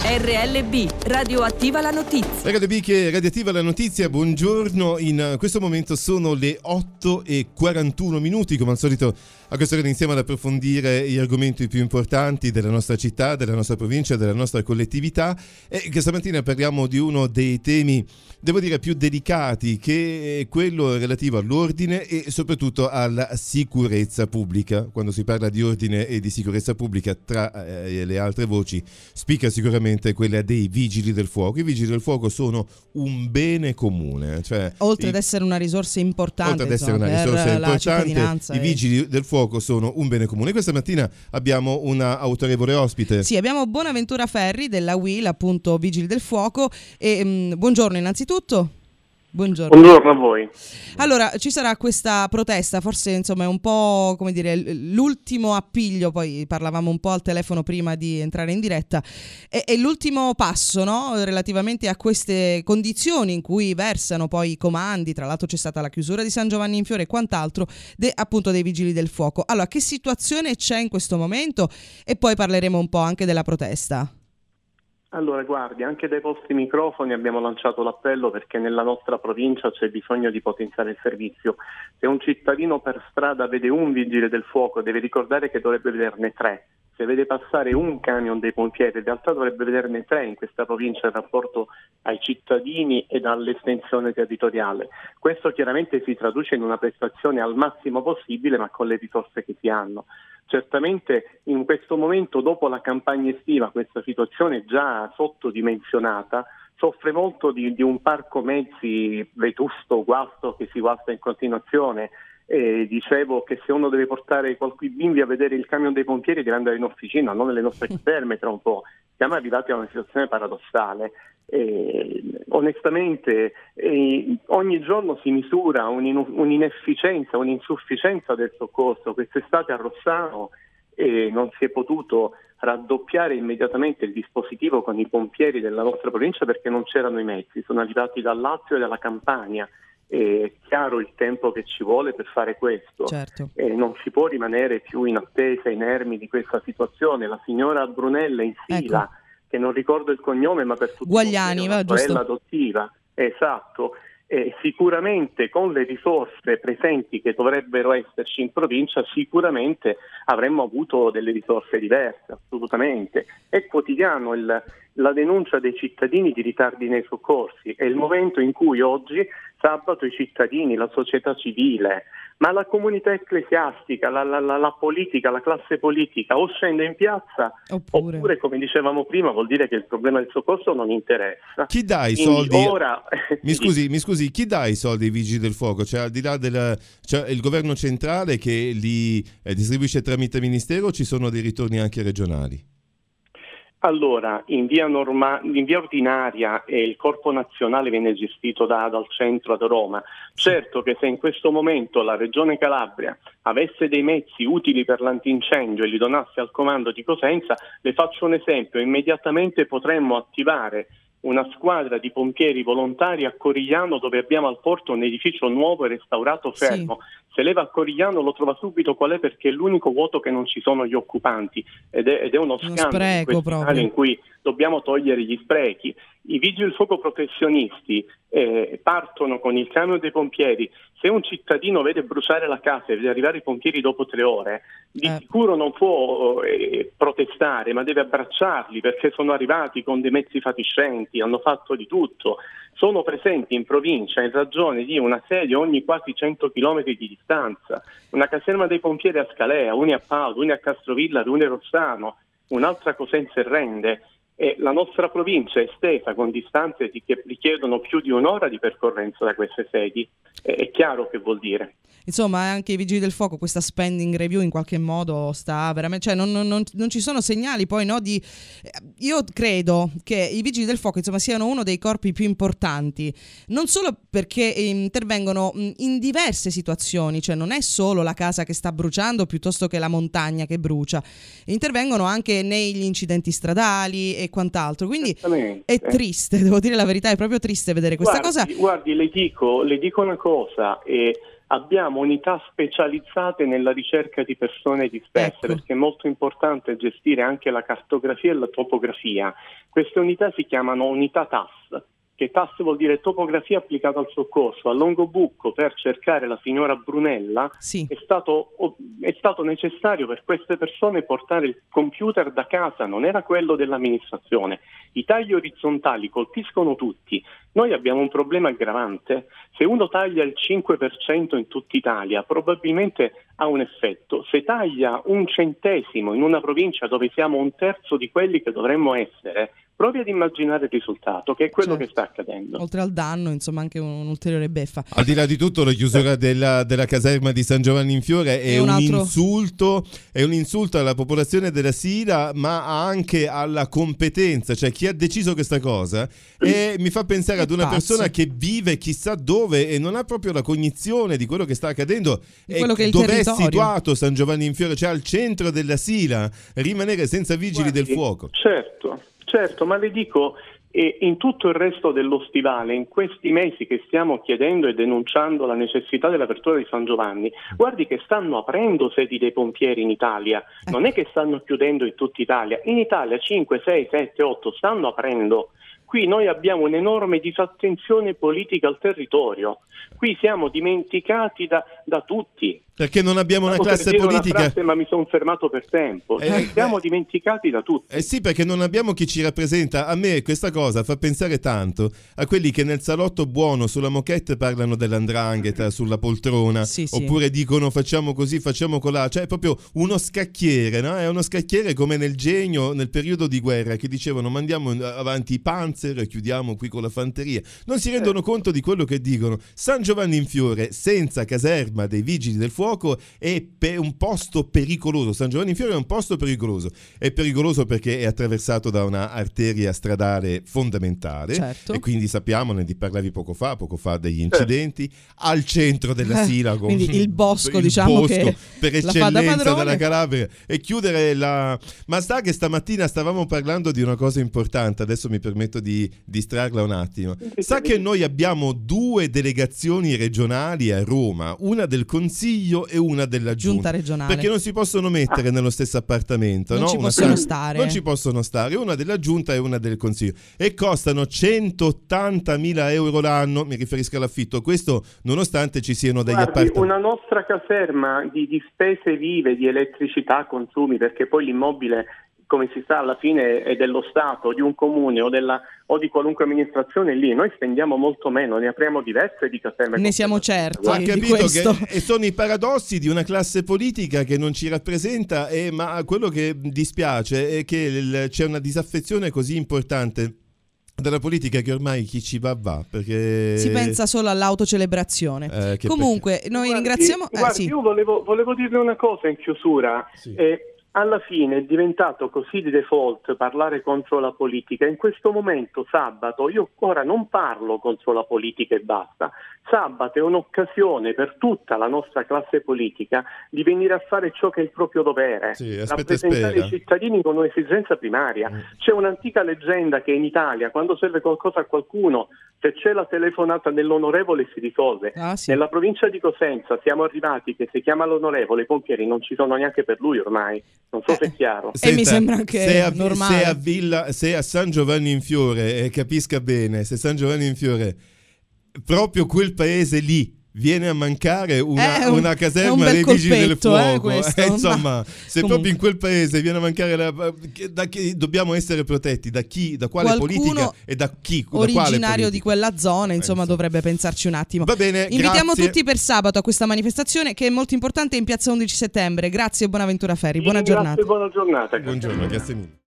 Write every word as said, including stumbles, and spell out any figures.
R L B, radioattiva la notizia. R L B che radioattiva la notizia, buongiorno. In questo momento sono le otto e quarantuno minuti, come al solito a quest'ora iniziamo ad approfondire gli argomenti più importanti della nostra città, della nostra provincia, della nostra collettività, e questa mattina parliamo di uno dei temi, devo dire, più delicati, che è quello relativo all'ordine e soprattutto alla sicurezza pubblica. Quando si parla di ordine e di sicurezza pubblica, tra eh, le altre voci spicca sicuramente quella dei vigili del fuoco. I vigili del fuoco sono un bene comune, cioè oltre i, ad essere una risorsa importante, oltre ad essere insomma, una risorsa importante, i vigili del fuoco sono un bene comune. Questa mattina abbiamo una autorevole ospite. Sì, abbiamo Bonaventura Ferri della U I L, appunto Vigili del Fuoco. E mh, buongiorno innanzitutto. Buongiorno. Buongiorno a voi. Allora, ci sarà questa protesta, forse insomma è un po', come dire, l'ultimo appiglio, poi parlavamo un po' al telefono prima di entrare in diretta, è, è l'ultimo passo, no? Relativamente a queste condizioni in cui versano poi i comandi. Tra l'altro c'è stata la chiusura di San Giovanni in Fiore e quant'altro, de, appunto dei Vigili del Fuoco. Allora, che situazione c'è in questo momento? E poi parleremo un po' anche della protesta. Allora, guardi, anche dai vostri microfoni abbiamo lanciato l'appello perché nella nostra provincia c'è bisogno di potenziare il servizio. Se un cittadino per strada vede un vigile del fuoco, deve ricordare che dovrebbe vederne tre. Se vede passare un camion dei pompieri, in realtà dovrebbe vederne tre in questa provincia in rapporto ai cittadini ed all'estensione territoriale. Questo chiaramente si traduce in una prestazione al massimo possibile, ma con le risorse che si hanno. Certamente in questo momento, dopo la campagna estiva, questa situazione già sottodimensionata soffre molto di, di un parco mezzi vetusto, guasto, che si guasta in continuazione. E dicevo che se uno deve portare qualche bimbi a vedere il camion dei pompieri deve andare in officina, non nelle nostre caserme tra un po'. Siamo arrivati a una situazione paradossale. E, onestamente e, ogni giorno si misura un, un'inefficienza, un'insufficienza del soccorso. Quest'estate a Rossano eh, non si è potuto raddoppiare immediatamente il dispositivo con i pompieri della nostra provincia perché non c'erano i mezzi. Sono arrivati dal Lazio e dalla Campania. È chiaro il tempo che ci vuole per fare questo. Certo. E non si può rimanere più in attesa, inermi di questa situazione. La signora Brunella in Sila, ecco, che non ricordo il cognome, ma per tutti Guagliani, va, sorella giusto? adottiva, esatto, e sicuramente con le risorse presenti che dovrebbero esserci in provincia sicuramente avremmo avuto delle risorse diverse, assolutamente. È quotidiano il, la denuncia dei cittadini di ritardi nei soccorsi. È il momento in cui oggi sabato i cittadini, la società civile, ma la comunità ecclesiastica, la, la, la, la politica, la classe politica o scende in piazza oppure. oppure, come dicevamo prima, vuol dire che il problema del soccorso non interessa. Chi dà i Quindi soldi? Ora... mi scusi, mi scusi, chi dà i soldi ai Vigili del Fuoco? Cioè, al di là del cioè, il governo centrale che li eh, distribuisce tramite ministero, o ci sono dei ritorni anche regionali? Allora, in via, norma- in via ordinaria eh, il corpo nazionale viene gestito da, dal centro ad Roma. Certo che se in questo momento la Regione Calabria avesse dei mezzi utili per l'antincendio e li donasse al comando di Cosenza, le faccio un esempio, immediatamente potremmo attivare una squadra di pompieri volontari a Corigliano, dove abbiamo al porto un edificio nuovo e restaurato fermo. Sì. Se lei va a Corigliano lo trova subito qual è, perché è l'unico vuoto che non ci sono gli occupanti ed è, ed è uno, uno scandalo in, in cui dobbiamo togliere gli sprechi. I vigili del fuoco professionisti eh, partono con il camion dei pompieri. Se un cittadino vede bruciare la casa e vede arrivare i pompieri dopo tre ore, di eh. sicuro non può eh, protestare, ma deve abbracciarli, perché sono arrivati con dei mezzi fatiscenti, hanno fatto di tutto. Sono presenti in provincia in ragione di una sede ogni quasi cento chilometri di distanza. Una caserma dei pompieri a Scalea, una a Paolo, una a Castrovilla, una a Rossano, un'altra a Cosenza e Rende. E la nostra provincia è estesa con distanze che richiedono più di un'ora di percorrenza da queste sedi. È chiaro che vuol dire. Insomma, anche i Vigili del Fuoco, questa spending review in qualche modo sta veramente, cioè non, non, non ci sono segnali poi, no, di io credo che i Vigili del Fuoco insomma siano uno dei corpi più importanti, non solo perché intervengono in diverse situazioni, cioè non è solo la casa che sta bruciando piuttosto che la montagna che brucia, intervengono anche negli incidenti stradali e quant'altro, quindi è triste, devo dire la verità, è proprio triste vedere questa guardi, cosa. Guardi, le dico, le dico una cosa, e abbiamo unità specializzate nella ricerca di persone disperse, ecco. perché è molto importante gestire anche la cartografia e la topografia. Queste unità si chiamano unità T A S, che T A S vuol dire topografia applicata al soccorso. A Longobucco, per cercare la signora Brunella, sì. è stato, è stato necessario per queste persone portare il computer da casa, non era quello dell'amministrazione. I tagli orizzontali colpiscono tutti. Noi abbiamo un problema aggravante: se uno taglia il cinque per cento in tutta Italia probabilmente ha un effetto, se taglia un centesimo in una provincia dove siamo un terzo di quelli che dovremmo essere, provi ad immaginare il risultato, che è quello certo. che sta accadendo. Oltre al danno, insomma, anche un'ulteriore beffa. Al di là di tutto, la chiusura della, della caserma di San Giovanni in Fiore è, È un un, altro... insulto, è un insulto alla popolazione della Sila, ma anche alla competenza, cioè chi ha deciso questa cosa, e mi fa pensare ad una Pazzo. persona che vive chissà dove e non ha proprio la cognizione di quello che sta accadendo. Di quello che è il dove territorio. è situato San Giovanni in Fiore, cioè al centro della Sila, rimanere senza vigili Guardi, del fuoco. Certo, certo, ma le dico, e in tutto il resto dello stivale, in questi mesi che stiamo chiedendo e denunciando la necessità dell'apertura di San Giovanni, guardi che stanno aprendo sedi dei pompieri in Italia, non è che stanno chiudendo in tutta Italia, in Italia cinque, sei, sette, otto stanno aprendo. Qui noi abbiamo un'enorme disattenzione politica al territorio, qui siamo dimenticati da, da tutti. Perché non abbiamo una Stavo per classe dire politica. una frase, ma mi sono fermato per tempo. Eh, Cioè, siamo eh, dimenticati da tutti. Eh sì, perché non abbiamo chi ci rappresenta. A me questa cosa fa pensare tanto a quelli che nel salotto buono sulla moquette parlano dell'andrangheta sulla poltrona, sì, sì. oppure dicono facciamo così, facciamo colà. Cioè è proprio uno scacchiere, no? È uno scacchiere come nel Genio, nel periodo di guerra, che dicevano mandiamo avanti i Panzer e chiudiamo qui con la fanteria. Non si rendono Eh. conto di quello che dicono. San Giovanni in Fiore senza caserma dei vigili del fuoco è pe- un posto pericoloso. San Giovanni in Fiore è un posto pericoloso. È pericoloso perché è attraversato da una arteria stradale fondamentale, certo. e quindi sappiamo, ne parlavi poco fa, poco fa degli incidenti, al centro della Sila, con quindi il bosco, il diciamo, bosco che per la fa da eccellenza padrone. della Calabria, e chiudere la... Ma sta che stamattina stavamo parlando di una cosa importante, adesso mi permetto di distrarla un attimo. Sa che noi abbiamo due delegazioni regionali a Roma, una del Consiglio e una della Giunta, Giunta regionale. perché non si possono mettere Ah. nello stesso appartamento, Non no? ci Una possono cosa- stare. non ci possono stare, una della Giunta e una del Consiglio, e costano centottantamila euro l'anno, mi riferisco all'affitto, questo nonostante ci siano degli Guardi, appartamenti. una nostra caserma di, di spese vive, di elettricità, consumi, perché poi l'immobile, come si sa, alla fine è dello Stato, di un comune o, della, o di qualunque amministrazione lì. Noi spendiamo molto meno, ne apriamo diverse di caserme. Ne siamo certi Ha di capito questo. che e sono i paradossi di una classe politica che non ci rappresenta, e, ma quello che dispiace è che il, c'è una disaffezione così importante dalla politica che ormai chi ci va va, perché Si pensa solo all'autocelebrazione. Eh, che Comunque, noi Guardi, ringraziamo... eh, guardi, sì. io volevo, volevo dirle una cosa in chiusura. Sì. Eh, alla fine è diventato così di default parlare contro la politica. In questo momento, sabato, io ora non parlo contro la politica e basta. Sabato è un'occasione per tutta la nostra classe politica di venire a fare ciò che è il proprio dovere, Sì, aspetta e rappresentare spera. i cittadini con un'esigenza primaria. Mm. C'è un'antica leggenda che in Italia, quando serve qualcosa a qualcuno, se c'è la telefonata dell'onorevole si risolve. Ah, sì. Nella provincia di Cosenza siamo arrivati che se chiama l'onorevole, i pompieri non ci sono neanche per lui ormai. Non so Eh. se è chiaro. E mi sembra anche se a, normale. Se a, Villa, se a San Giovanni in Fiore, eh, capisca bene, se San Giovanni in Fiore, proprio quel paese lì, viene a mancare una, È un- una è un caserma bel dei vigili del colpetto, eh, fuoco, questo, eh, ma- insomma, se comunque. proprio in quel paese viene a mancare la, da chi dobbiamo essere protetti, da chi, da quale Qualcuno politica e da chi, da quale originario di politica? quella zona, insomma, Eh, insomma. dovrebbe pensarci un attimo. Va bene, Invitiamo grazie. tutti per sabato a questa manifestazione che è molto importante in piazza undici settembre. Grazie e Bonaventura Ferri. Vi Buona ringrazio giornata. e buona giornata. Buongiorno, grazie mille.